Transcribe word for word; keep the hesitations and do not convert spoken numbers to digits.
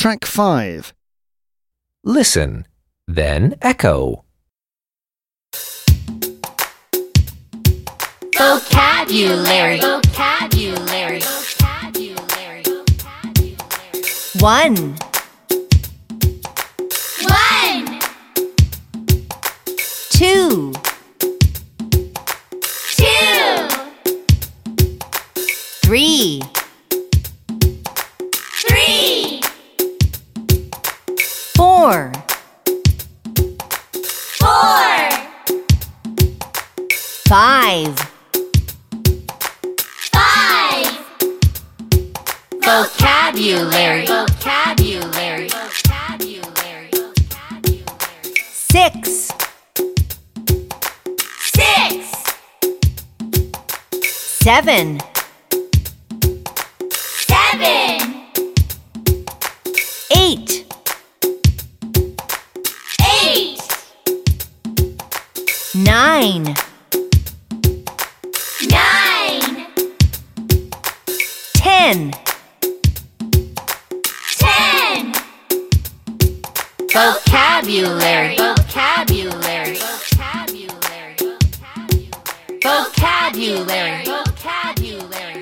Track five. Listen, then echo. Vocabulary. Vocabulary. Vocabulary. One, One, two, two, three, three, four, four, five, five. Vocabulary. Vocabulary. Vocabulary. six, Six, seven, seven, eight, eight, nine, nine, ten. ten. Vocabulary. Vocabulary. Vocabulary. Vocabulary. Vocabulary. Vocabulary.